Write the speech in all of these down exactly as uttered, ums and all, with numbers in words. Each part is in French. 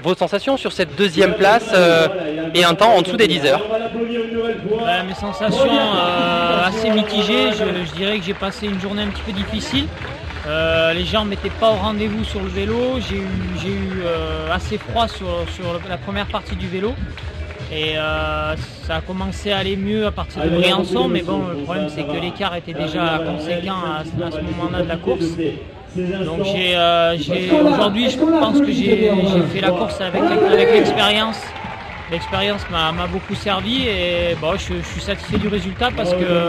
vos sensations sur cette deuxième place euh, et un temps en dessous des dix heures? Bah, mes sensations euh, assez mitigées, je, je dirais que j'ai passé une journée un petit peu difficile. Euh, les jambes n'étaient pas au rendez-vous sur le vélo, j'ai eu, j'ai eu euh, assez froid sur, sur la première partie du vélo et euh, ça a commencé à aller mieux à partir de Briançon, mais bon, le problème c'est que l'écart était déjà conséquent à, à ce moment-là de la course. Donc j'ai, euh, j'ai, aujourd'hui je pense que j'ai, j'ai fait la course avec, avec l'expérience. L'expérience m'a, m'a beaucoup servi et bon, je, je suis satisfait du résultat parce que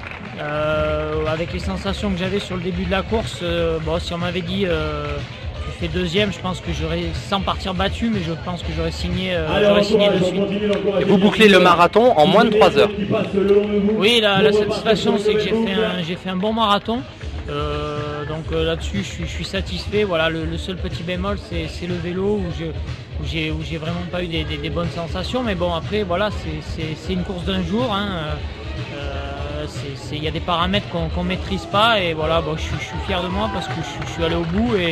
Euh, avec les sensations que j'avais sur le début de la course, euh, bon, si on m'avait dit euh, tu fais deuxième, je pense que j'aurais, sans partir battu, mais je pense que j'aurais signé, euh, j'aurais signé de suite. Et vous bouclez le marathon en moins de trois heures. Oui, la, la satisfaction c'est que j'ai fait un, j'ai fait un bon marathon. Euh, donc euh, là-dessus je suis, je suis satisfait. Voilà, le, le seul petit bémol c'est, c'est le vélo où, je, où, j'ai, où j'ai vraiment pas eu des, des, des bonnes sensations. Mais bon, après voilà, c'est, c'est, c'est une course d'un jour. Hein. Euh, Il y a des paramètres qu'on ne maîtrise pas et voilà, bon, je, je suis fier de moi parce que je, je suis allé au bout et,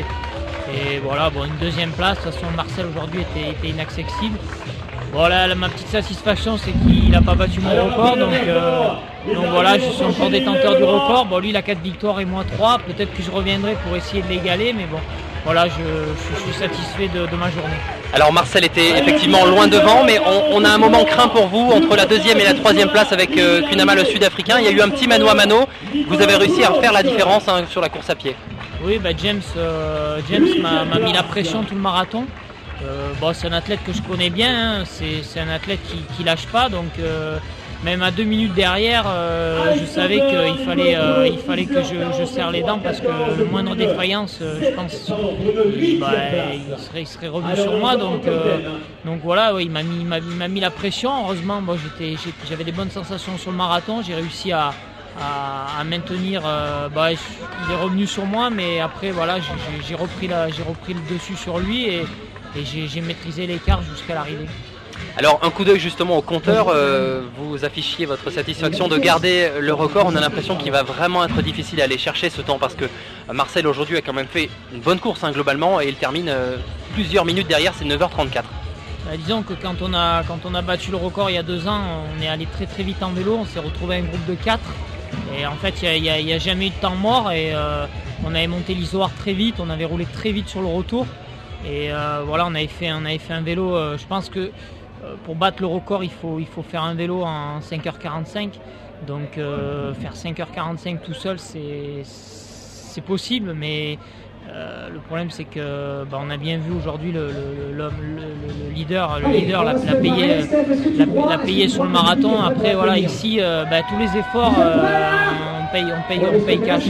et voilà, bon, une deuxième place. De toute façon, Marcel aujourd'hui était, était inaccessible. Voilà, ma petite satisfaction c'est qu'il n'a pas battu mon record, donc, euh, donc voilà, je suis encore détenteur du record. Bon, lui il a quatre victoires et moi trois, peut-être que je reviendrai pour essayer de l'égaler, mais bon, voilà, je, je, je suis satisfait de, de ma journée. Alors Marcel était effectivement loin devant, mais on, on a un moment craint pour vous entre la deuxième et la troisième place avec euh, Kunama le Sud-Africain. Il y a eu un petit mano à mano. Vous avez réussi à faire la différence hein, sur la course à pied. Oui, bah James, euh, James m'a, m'a mis la pression tout le marathon. Euh, bon, c'est un athlète que je connais bien, hein. c'est, c'est un athlète qui, qui lâche pas, donc euh, même à deux minutes derrière, euh, je savais qu'il fallait, euh, il fallait que je, je serre les dents parce que le moindre défaillance, euh, je pense, il, bah, il, serait, il serait revenu sur moi. Donc, euh, donc voilà, ouais, il, m'a mis, il, m'a, il m'a mis la pression. Heureusement, bon, j'étais, j'avais des bonnes sensations sur le marathon. J'ai réussi à, à, à maintenir. Euh, bah, il est revenu sur moi, mais après, voilà, j'ai, j'ai, repris, la, j'ai repris le dessus sur lui et, et j'ai, j'ai maîtrisé l'écart jusqu'à l'arrivée. Alors un coup d'œil justement au compteur, euh, vous affichiez votre satisfaction de garder le record. On a l'impression qu'il va vraiment être difficile à aller chercher ce temps parce que Marcel aujourd'hui a quand même fait une bonne course hein, globalement et il termine euh, plusieurs minutes derrière, c'est neuf heures trente-quatre. Bah, disons que quand on, a, quand on a battu le record il y a deux ans, on est allé très très vite en vélo, on s'est retrouvé un groupe de quatre et en fait il n'y a, a, a jamais eu de temps mort et euh, on avait monté l'Isoire très vite, on avait roulé très vite sur le retour et euh, voilà on avait fait, on avait fait un vélo, euh, je pense que pour battre le record, il faut, il faut faire un vélo en cinq heures quarante-cinq. Donc euh, faire cinq heures quarante-cinq tout seul, c'est, c'est possible, mais euh, le problème c'est que bah, on a bien vu aujourd'hui le, le, le, le, le leader, le leader l'a, l'a, payé, l'a, l'a payé sur le marathon. Après voilà, ici euh, bah, tous les efforts, euh, on paye, on paye, on paye cash.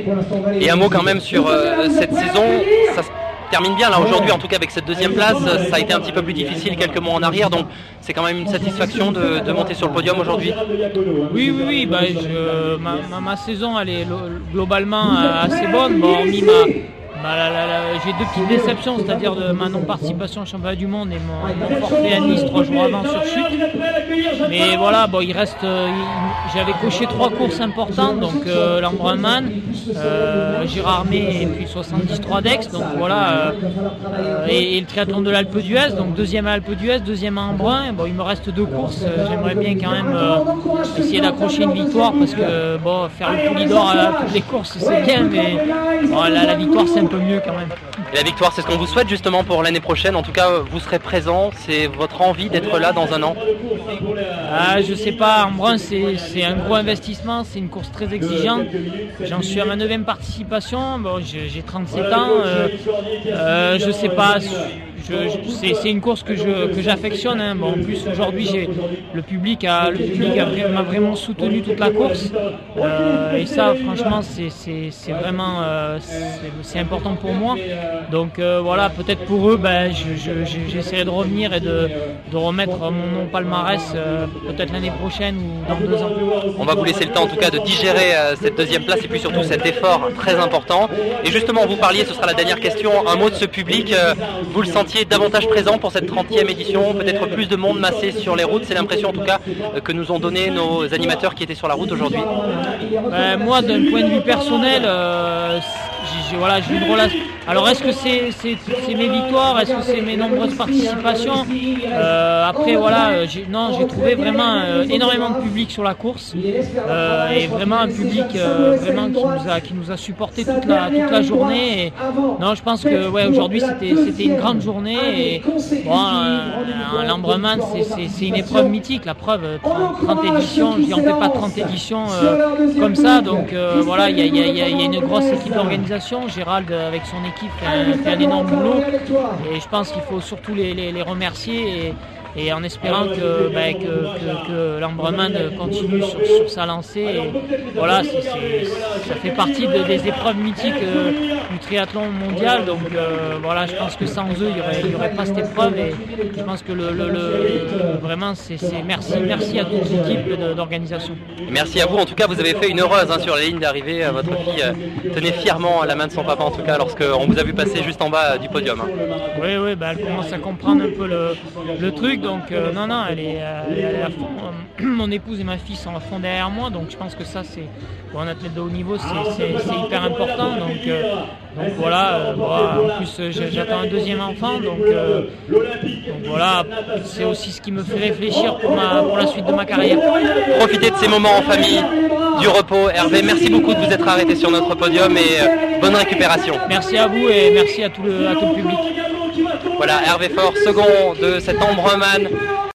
Et un mot quand même sur euh, cette saison. Ça termine bien là aujourd'hui, en tout cas avec cette deuxième place. Ça a été un petit peu plus difficile quelques mois en arrière, donc c'est quand même une satisfaction de, de monter sur le podium aujourd'hui. Oui, oui, oui. Bah, je, ma, ma, ma saison elle est globalement assez bonne. Bon, hormis ma, ma, la, la, la, j'ai deux petites déceptions, c'est-à-dire de ma non-participation au championnat du monde et mon, mon forfait à Nice trois jours avant sur chute. Mais voilà, bon, il reste. Il, j'avais coché trois courses importantes, donc euh, l'Embrunman, euh, Girardmer et puis soixante-dix-trois d'Aix, donc voilà, euh, et, et le triathlon de l'Alpe d'Huez, donc deuxième à Alpe d'Huez, deuxième à Embrun. Bon, il me reste deux courses, euh, j'aimerais bien quand même euh, essayer d'accrocher une victoire parce que bon, faire le Poulidor à toutes les courses c'est bien, mais bon, la, la victoire c'est un peu mieux quand même. Et la victoire, c'est ce qu'on vous souhaite justement pour l'année prochaine. En tout cas, vous serez présent. C'est votre envie d'être là dans un an? Ah, je sais pas. Embrun, c'est, c'est un gros investissement. C'est une course très exigeante. J'en suis à ma neuvième participation. Bon, j'ai, j'ai trente-sept ans. Euh, euh, je sais pas. Je, je, c'est, c'est une course que, je, que j'affectionne. Hein. Bon, en plus, aujourd'hui, j'ai, le public, a, le public a, m'a vraiment soutenu toute la course. Euh, et ça, franchement, c'est, c'est, c'est vraiment euh, c'est, c'est important pour moi. Donc euh, voilà, peut-être pour eux, ben, je, je, j'essaierai de revenir et de, de remettre mon nom au palmarès euh, peut-être l'année prochaine ou dans deux ans. On va vous laisser le temps en tout cas de digérer euh, cette deuxième place et puis surtout cet effort très important. Et justement, vous parliez, ce sera la dernière question, un mot de ce public. Euh, vous le sentiez davantage présent pour cette trentième édition, peut-être plus de monde massé sur les routes. C'est l'impression en tout cas euh, que nous ont donné nos animateurs qui étaient sur la route aujourd'hui. Ben, moi, d'un point de vue personnel, euh, j'ai, j'ai, voilà, j'ai une relation... Alors est-ce que c'est c'est, c'est mes victoires, est-ce que c'est mes nombreuses participations? euh, Après voilà, j'ai, non, j'ai trouvé vraiment euh, énormément de public sur la course euh, et vraiment un public euh, vraiment qui nous a qui nous a supporté toute la toute la journée. Et, non, je pense que ouais, aujourd'hui c'était c'était une grande journée et bon, un, un Lambremans c'est, c'est, c'est une épreuve mythique, la preuve trente, trente éditions, je dis on fait pas trente éditions euh, comme ça, donc euh, voilà, il y a, y, a, y a une grosse équipe d'organisation. Gérald avec son équipe fait un, fait un énorme boulot et je pense qu'il faut surtout les, les, les remercier et, et en espérant que, bah, que, que, que Lambremans continue sur, sur sa lancée. Et voilà, c'est, c'est, ça fait partie de, des épreuves mythiques euh, du triathlon mondial, donc euh, voilà, je pense que sans eux il n'y aurait, y aurait pas cette épreuve et je pense que le, le, le, vraiment c'est, c'est merci, merci à toute l'équipe de, d'organisation. Merci à vous, en tout cas vous avez fait une heureuse hein, sur la ligne d'arrivée, votre fille euh, tenait fièrement la main de son papa en tout cas lorsqu'on vous a vu passer juste en bas du podium. Hein. Oui, oui, bah, elle commence à comprendre un peu le, le truc, donc euh, non, non, elle est, elle est à fond. Mon épouse et ma fille sont à fond derrière moi, donc je pense que ça c'est, pour un athlète de haut niveau, c'est, c'est, c'est hyper important. Donc, euh, donc voilà, euh, voilà, en plus euh, j'attends un deuxième enfant, donc, euh, donc voilà, c'est aussi ce qui me fait réfléchir pour, ma, pour la suite de ma carrière. Profitez de ces moments en famille, du repos. Hervé, merci beaucoup de vous être arrêté sur notre podium et euh, bonne récupération. Merci à vous et merci à tout le, à tout le public. Voilà, Hervé Faure, second de cet Lambremans.